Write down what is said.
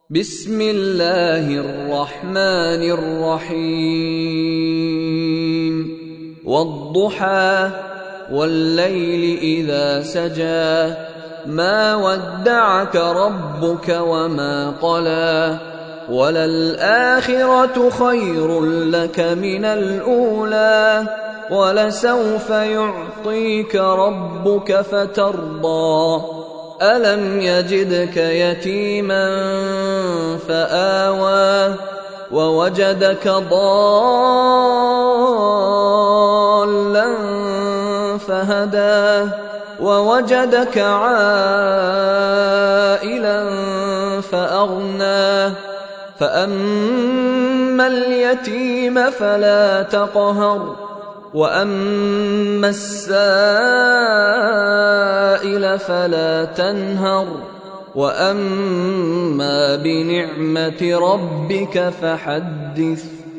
بسم الله الرحمن الرحيم والضحى والليل إذا سجى ما ودعك ربك وما قلى وللآخرة خير لك من الأولى ولسوف يعطيك ربك فترضى ألم يجدك يتيما فآوى ووجدك ضالا فهدى ووجدك عائلا فأغنى فأما اليتيم فلا تقهر وأما السائل فلا تنهر وأما بنعمة ربك فحدث